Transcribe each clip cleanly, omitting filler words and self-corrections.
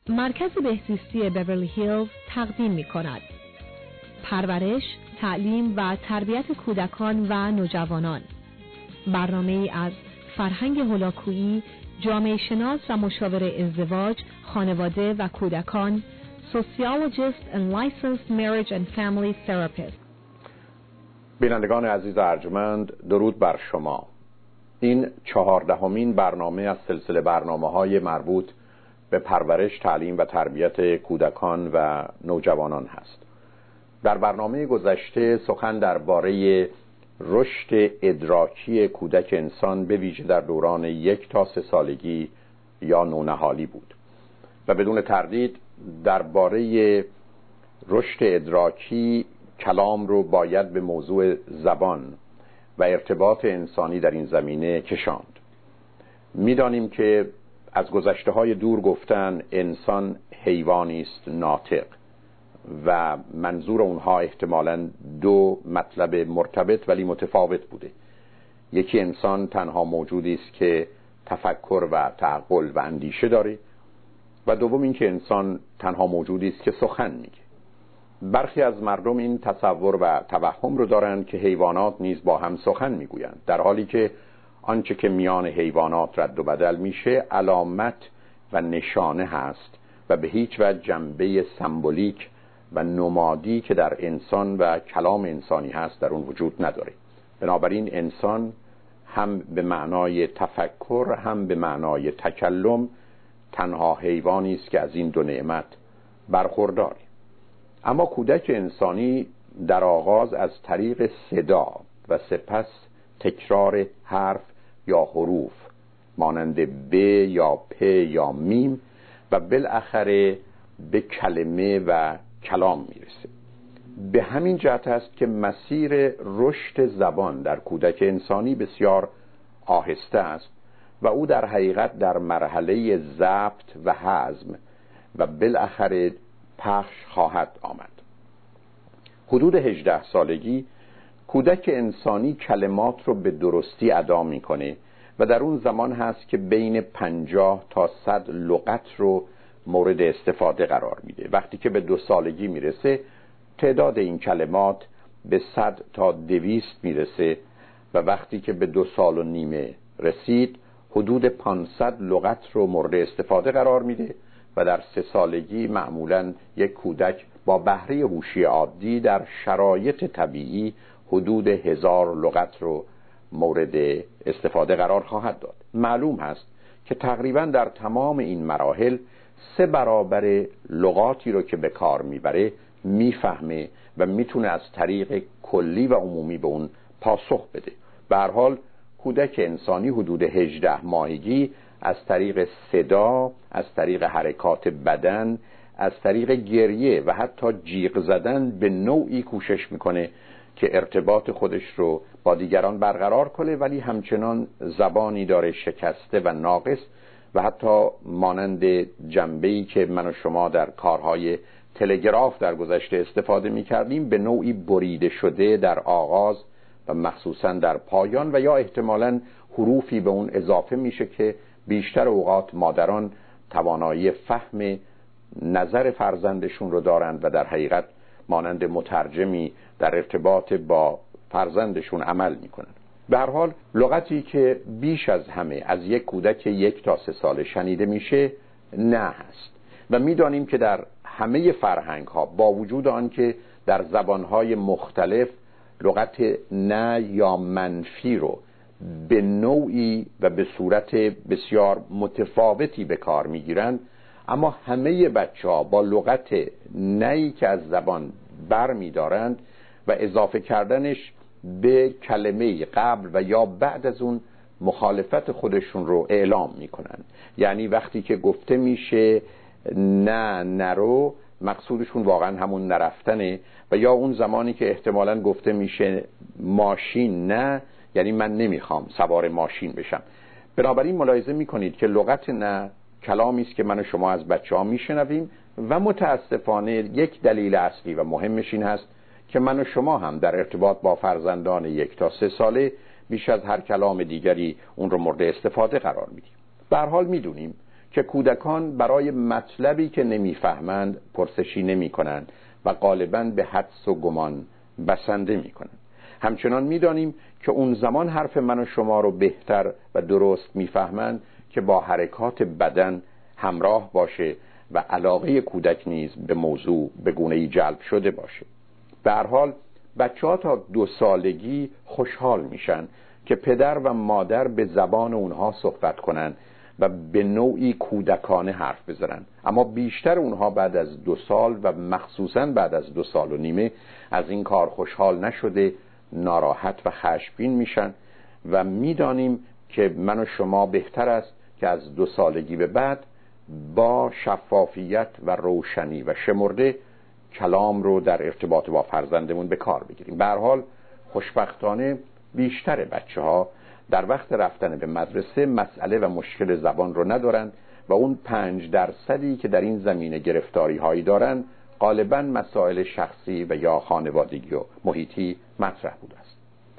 مرکز بهزیستی بیورلی هیلز تقدیم می‌کند. پرورش، تعلیم و تربیت کودکان و نوجوانان. برنامه‌ای از فرهنگ هولاکویی، جامعه شناس و مشاور ازدواج، خانواده و کودکان، Sociologist and Licensed Marriage and Family Therapist. بینندگان عزیز ارجمند، درود بر شما. این 14مین برنامه از سلسله برنامه‌های مربوط به پرورش، تعلیم و تربیت کودکان و نوجوانان هست. در برنامه گذشته سخن درباره رشد ادراکی کودک انسان به ویژه در دوران 1 تا 3 سالگی یا نونهالی بود و بدون تردید درباره رشد ادراکی کلام رو باید به موضوع زبان و ارتباط انسانی در این زمینه کشاند. می‌دانیم که از گذشته‌های دور گفتن انسان حیوانی است ناطق و منظور اونها احتمالاً 2 مطلب مرتبط ولی متفاوت بوده. یکی انسان تنها موجودی است که تفکر و تعقل و اندیشه داره و دوم این که انسان تنها موجودی است که سخن میگه. برخی از مردم این تصور و توهم رو دارند که حیوانات نیز با هم سخن میگویند، در حالی که آنچه که میان حیوانات رد و بدل میشه علامت و نشانه هست و به هیچ وجه جنبه سمبولیک و نمادی که در انسان و کلام انسانی هست در اون وجود نداره. بنابراین انسان هم به معنای تفکر هم به معنای تکلم تنها حیوانی است که از این 2 نعمت برخورداره. اما کودک انسانی در آغاز از طریق صدا و سپس تکرار حرف یا حروف مانند ب یا پ یا میم و بالاخره به کلمه و کلام میرسه. به همین جهت است که مسیر رشد زبان در کودک انسانی بسیار آهسته است و او در حقیقت در مرحله ضبط و هضم و بالاخره پخش خواهد آمد. حدود 18 سالگی کودک انسانی کلمات رو به درستی ادا میکنه و در اون زمان هست که بین 50 تا 100 لغت رو مورد استفاده قرار میده. وقتی که به 2 سالگی میرسه تعداد این کلمات به 100 تا 200 میرسه و وقتی که به 2 سال و نیمه رسید حدود 500 لغت رو مورد استفاده قرار میده و در 3 سالگی معمولاً یک کودک با بهره هوشی عادی در شرایط طبیعی حدود 1000 لغت رو مورد استفاده قرار خواهد داد. معلوم هست که تقریباً در تمام این مراحل 3 برابر لغاتی رو که به کار میبره میفهمه و میتونه از طریق کلی و عمومی به اون پاسخ بده. به هر حال کودک انسانی حدود 18 ماهگی از طریق صدا، از طریق حرکات بدن، از طریق گریه و حتی جیغ زدن به نوعی کوشش میکنه که ارتباط خودش رو با دیگران برقرار کنه، ولی همچنان زبانی داره شکسته و ناقص و حتی مانند جنبه‌ای که من و شما در کارهای تلگراف در گذشته استفاده میکردیم به نوعی بریده شده در آغاز و مخصوصا در پایان و یا احتمالاً حروفی به اون اضافه میشه که بیشتر اوقات مادران توانایی فهم نظر فرزندشون رو دارند و در حقیقت مانند مترجمی در ارتباط با فرزندشون عمل میکنند. به هر حال لغتی که بیش از همه از یک کودک 1 تا 3 ساله شنیده میشه نه هست و میدانیم که در همه فرهنگ ها با وجود آن که در زبانهای مختلف لغت نه یا منفی رو به نوعی و به صورت بسیار متفاوتی به کار میگیرند، اما همه بچه‌ها با لغت نهی که از زبان بر می‌دارند و اضافه کردنش به کلمه قبل و یا بعد از اون مخالفت خودشون رو اعلام میکنن. یعنی وقتی که گفته میشه نه نرو، مقصودشون واقعا همون نرفتنه و یا اون زمانی که احتمالاً گفته میشه ماشین نه، یعنی من نمیخوام سوار ماشین بشم. بنابراین ملاحظه میکنید که لغت نه کلامی است که من و شما از بچه‌ها میشنویم و متاسفانه یک دلیل اصلی و مهمش این هست که من و شما هم در ارتباط با فرزندان 1 تا 3 ساله بیش از هر کلام دیگری اون رو مورد استفاده قرار میدیم. به هر حال میدونیم که کودکان برای مطلبی که نمیفهمند پرسشی نمی کنند و غالباً به حدس و گمان بسنده می کنند. همچنان می دانیم که اون زمان حرف من و شما رو بهتر و درست میفهمند که با حرکات بدن همراه باشه و علاقه کودک نیز به موضوع به گونه‌ای جلب شده باشه. به هر حال بچه‌ها تا 2 سالگی خوشحال میشن که پدر و مادر به زبان اونها صحبت کنن و به نوعی کودکانه حرف بزنن، اما بیشتر اونها بعد از 2 سال و مخصوصاً بعد از 2 سال و نیمه از این کار خوشحال نشده، ناراحت و خشمگین میشن و میدانیم که من و شما بهتر است که از 2 سالگی به بعد با شفافیت و روشنی و شمرده کلام رو در ارتباط با فرزندمون به کار بگیریم. به هر حال خوشبختانه بیشتر بچه‌ها در وقت رفتن به مدرسه مسئله و مشکل زبان رو ندارن و اون 5% که در این زمینه گرفتاری هایی دارن غالباً مسائل شخصی و یا خانوادگی و محیطی مطرح بوده است.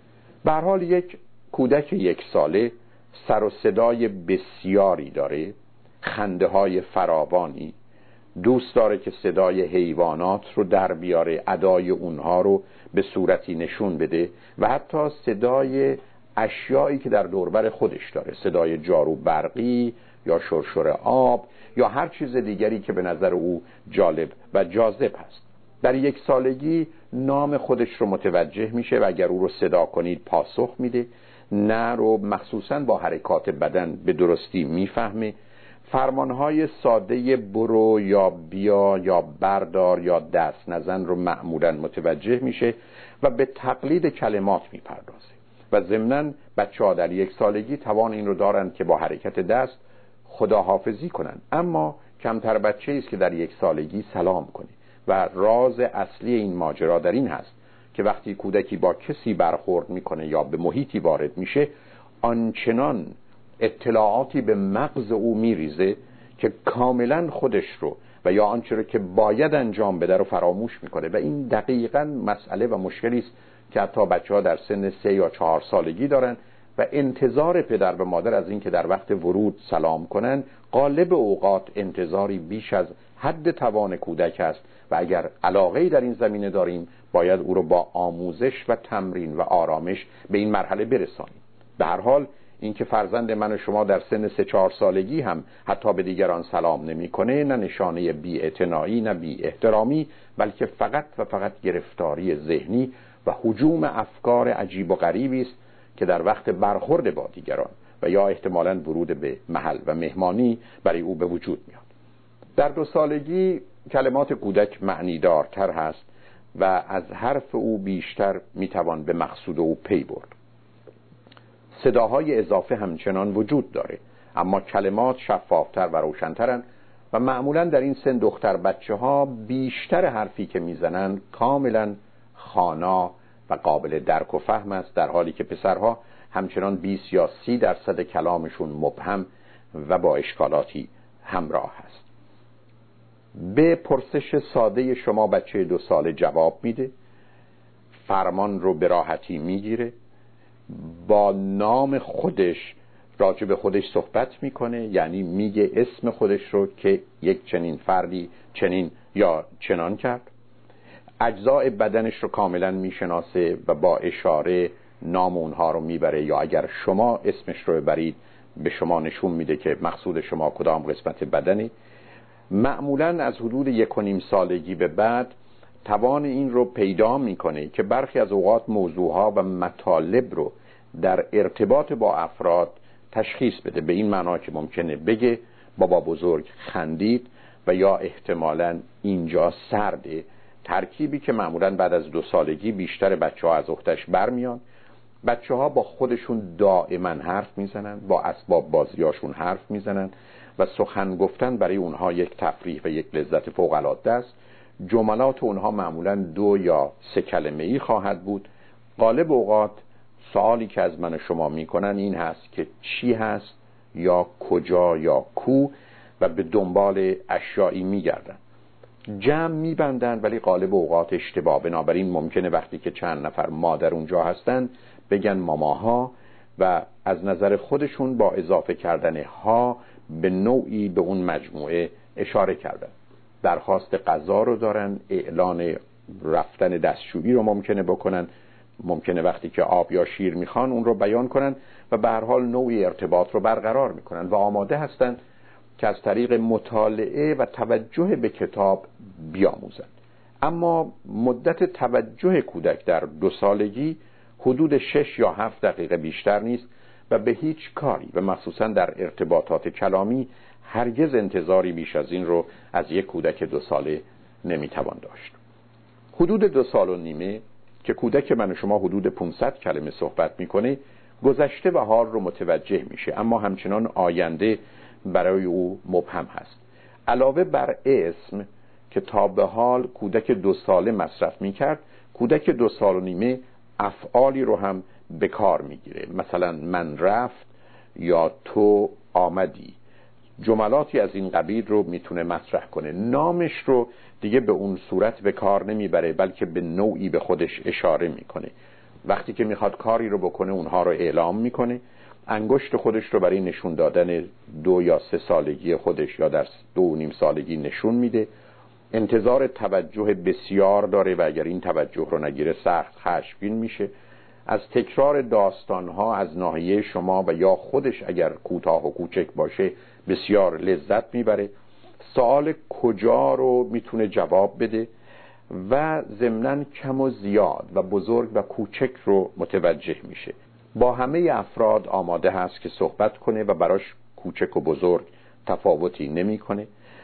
به هر حال یک کودک 1 ساله سر و صدای بسیاری داره، خنده های فراوانی، دوست داره که صدای حیوانات رو در بیاره، ادای اونها رو به صورتی نشون بده و حتی صدای اشیایی که در دوربر خودش داره، صدای جارو برقی یا شرشر آب یا هر چیز دیگری که به نظر او جالب و جاذب هست. در 1 سالگی نام خودش رو متوجه میشه و اگر او رو صدا کنید پاسخ میده، نه رو مخصوصاً با حرکات بدن به درستی میفهمه، فرمانهای ساده برو یا بیا یا بردار یا دست نزن رو معمولاً متوجه میشه و به تقلید کلمات میپردازه و ضمناً بچه‌ها در 1 سالگی توان این رو دارن که با حرکت دست خداحافظی کنن، اما کمتر بچه‌ای است که در 1 سالگی سلام کنه و راز اصلی این ماجرا در این هست که وقتی کودکی با کسی برخورد میکنه یا به محیطی وارد میشه آنچنان اطلاعاتی به مغز او میریزه که کاملا خودش رو و یا آنچه رو که باید انجام بده رو فراموش میکنه و این دقیقاً مسئله و مشکلی است که حتی بچه‌ها در سن 3 یا 4 سالگی دارن و انتظار پدر و مادر از این که در وقت ورود سلام کنن غالب اوقات انتظاری بیش از حد توان کودک است و اگر علاقه‌ای در این زمینه داریم باید او رو با آموزش و تمرین و آرامش به این مرحله برسانیم. به هر حال اینکه فرزند من و شما در سن 3-4 سالگی هم حتی به دیگران سلام نمی‌کنه نه نشانه بی‌اعتنایی نه بی احترامی، بلکه فقط و فقط گرفتاری ذهنی و هجوم افکار عجیب و غریبی است که در وقت برخورد با دیگران و یا احتمالاً ورود به محل و مهمانی برای او به وجود میاد. در 2 سالگی کلمات کودک معنیدارتر هست و از حرف او بیشتر میتوان به مقصود او پی برد. صداهای اضافه همچنان وجود داره اما کلمات شفافتر و روشنترن و معمولاً در این سن دختر بچه‌ها بیشتر حرفی که میزنن کاملاً خوانا و قابل درک و فهم است، در حالی که پسرها همچنان 20 یا 30% کلامشون مبهم و با اشکالاتی همراه هست. به پرسش ساده شما بچه 2 ساله جواب میده، فرمان رو به راحتی میگیره، با نام خودش راجع به خودش صحبت میکنه، یعنی میگه اسم خودش رو که یک چنین فردی چنین یا چنان کرد، اجزای بدنش رو کاملا میشناسه و با اشاره نام اونها رو میبره یا اگر شما اسمش رو ببرید به شما نشون میده که مقصود شما کدام قسمت بدنی. معمولا از حدود 1.5 سالگی به بعد توان این رو پیدا میکنه که برخی از اوقات موضوعها و مطالب رو در ارتباط با افراد تشخیص بده، به این معنا که ممکنه بگه بابا بزرگ خندید و یا احتمالاً اینجا سرده، ترکیبی که معمولاً بعد از 2 سالگی بیشتر بچه‌ها از اختش برمیان. بچه‌ها با خودشون دائما حرف میزنن، با اسباب بازیاشون حرف میزنن و سخن گفتن برای اونها یک تفریح و یک لذت فوق‌العاده است. جملات اونها معمولاً 2 یا 3 کلمه‌ای خواهد بود. غالب اوقات سوالی که از من و شما میکنن این هست که چی هست یا کجا یا کو و به دنبال اشیایی میگردن، جمع میبندن ولی غالب اوقات اشتباه. بنابراین ممکنه وقتی که چند نفر مادر اونجا هستن بگن ماماها و از نظر خودشون با اضافه کردن ها به نوعی به اون مجموعه اشاره کردن. درخواست غذا رو دارن، اعلان رفتن دستشویی رو ممکنه بکنن، ممکنه وقتی که آب یا شیر میخوان اون رو بیان کنن و به هر حال نوعی ارتباط رو برقرار میکنن و آماده هستن که از طریق مطالعه و توجه به کتاب بیاموزن. اما مدت توجه کودک در 2 سالگی حدود 6 یا 7 دقیقه بیشتر نیست و به هیچ کاری و مخصوصا در ارتباطات کلامی هرگز انتظاری بیش از این رو از یک کودک 2 ساله نمیتوان داشت. حدود 2 سال و نیمه که کودک من و شما حدود 500 کلمه صحبت میکنه، گذشته و حال رو متوجه میشه، اما همچنان آینده برای او مبهم هست. علاوه بر اسم که تا به حال کودک 2 ساله مصرف میکرد، کودک 2 سال و نیمه افعالی رو هم به کار میگیره. مثلا من رفت یا تو آمدی، جملاتی از این قبیل رو میتونه مطرح کنه. نامش رو دیگه به اون صورت به کار نمیبره، بلکه به نوعی به خودش اشاره میکنه. وقتی که میخواد کاری رو بکنه اونها رو اعلام میکنه. انگشت خودش رو برای نشون دادن 2 یا 3 سالگی خودش یا در 2.5 سالگی نشون میده. انتظار توجه بسیار داره و اگر این توجه رو نگیره سخت خشمگین میشه. از تکرار داستانها از ناحیه شما و یا خودش اگر کوتاه و کوچک باشه بسیار لذت میبره. سوال کجا رو میتونه جواب بده و ضمناً کم و زیاد و بزرگ و کوچک رو متوجه میشه. با همه افراد آماده هست که صحبت کنه و براش کوچک و بزرگ تفاوتی نمیکنه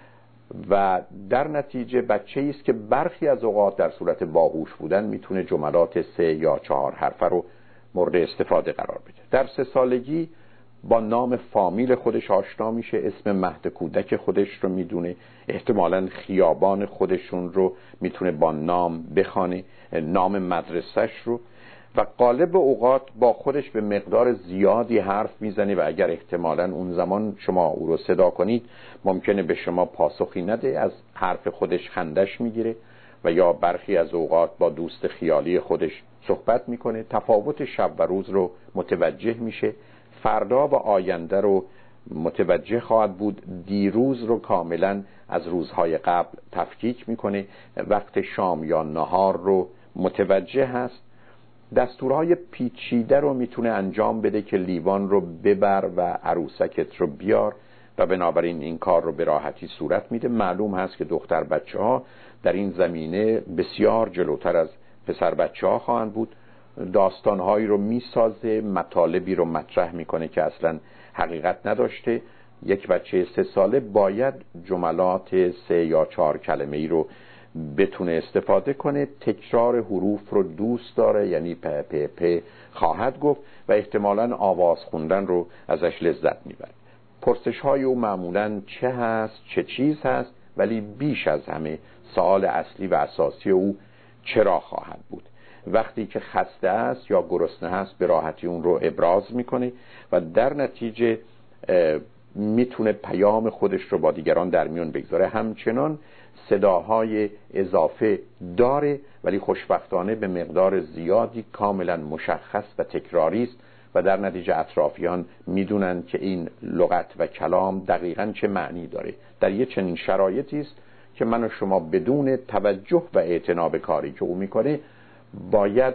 و در نتیجه بچه‌ای است که برخی از اوقات در صورت باهوش بودن میتونه جملات 3 یا 4 حرفه رو مورد استفاده قرار بده. در 3 سالگی با نام فامیل خودش آشنا میشه، اسم مهد کودک خودش رو میدونه، احتمالاً خیابان خودشون رو میتونه با نام بخونه، نام مدرسش رو، و غالب اوقات با خودش به مقدار زیادی حرف میزنه و اگر احتمالاً اون زمان شما او رو صدا کنید ممکنه به شما پاسخی نده، از حرف خودش خندش میگیره و یا برخی از اوقات با دوست خیالی خودش صحبت میکنه. تفاوت شب و روز رو متوجه میشه، فردا و آینده رو متوجه خواهد بود، دیروز رو کاملا از روزهای قبل تفکیک میکنه، وقت شام یا نهار رو متوجه هست، دستورهای پیچیده رو میتونه انجام بده که لیوان رو ببر و عروسکت رو بیار و بنابراین این کار رو به راحتی صورت میده. معلوم هست که دختر بچه ها در این زمینه بسیار جلوتر از پسر بچه ها خواهند بود. داستانهایی رو میسازه، مطالبی رو مطرح میکنه که اصلا حقیقت نداشته. یک بچه 3 ساله باید جملات 3 یا 4 کلمه‌ای رو بتونه استفاده کنه. تکرار حروف رو دوست داره، یعنی پ پ پ خواهد گفت و احتمالاً آواز خوندن رو ازش لذت میبره. پرسش های او معمولاً چه هست، چه چیز هست، ولی بیش از همه سوال اصلی و اساسی او چرا خواهد بود. وقتی که خسته است یا گرسنه است به راحتی اون رو ابراز میکنه و در نتیجه میتونه پیام خودش رو با دیگران در میون بگذاره. همچنان صداهای اضافه داره ولی خوشبختانه به مقدار زیادی کاملا مشخص و تکراری است و در نتیجه اطرافیان میدونن که این لغت و کلام دقیقاً چه معنی داره. در یه چنین شرایطی است که من و شما بدون توجه و اعتنا به کاری که او میکنه باید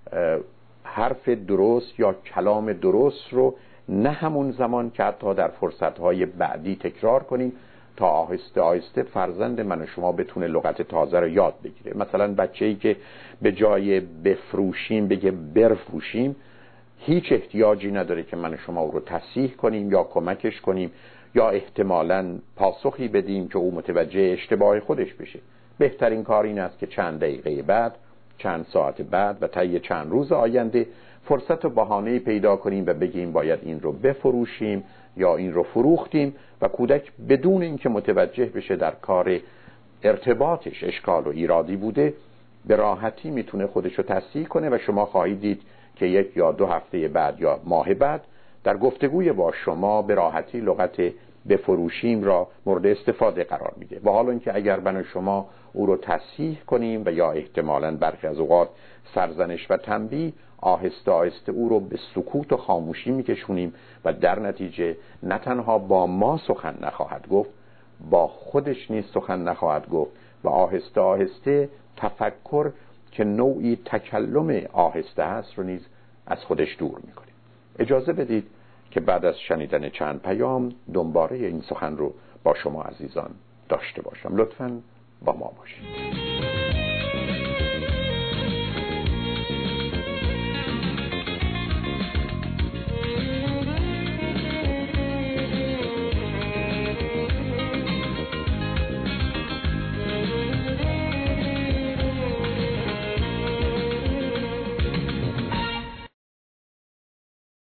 حرف درست یا کلام درست رو نه همون زمان که حتی در فرصتهای بعدی تکرار کنیم تا آهسته آهسته فرزند من و شما بتونه لغت تازه رو یاد بگیره. مثلا بچه‌ای که به جای بفروشیم بگه برفروشیم هیچ احتیاجی نداره که من و شما او رو تصحیح کنیم یا کمکش کنیم یا احتمالاً پاسخی بدیم که او متوجه اشتباه خودش بشه. بهترین کار این است که چند دقیقه بعد، چند ساعت بعد و طی چند روز آینده فرصت و بهانه‌ای پیدا کنیم و بگیم باید این رو بفروشیم یا این رو فروختیم و کودک بدون اینکه متوجه بشه در کار ارتباطش اشکال و ایرادی بوده به راحتی میتونه خودش رو تصحیح کنه و شما خواهید دید که 1 یا 2 هفته بعد یا ماه بعد در گفتگوی با شما به راحتی لغت بفروشیم را مورد استفاده قرار میده. و حالا اینکه اگر من و شما او رو تصحیح کنیم و یا احتمالاً برخی از اوقات سرزنش و تنبیه، آهسته آهسته او رو به سکوت و خاموشی میکشونیم و در نتیجه نه تنها با ما سخن نخواهد گفت، با خودش نیز سخن نخواهد گفت و آهسته آهسته تفکر که نوعی تکلم آهسته است رو نیز از خودش دور میکنیم. اجازه بدید که بعد از شنیدن چند پیام دنباره این سخن رو با شما عزیزان داشته باشم. لطفاً با ما باشید.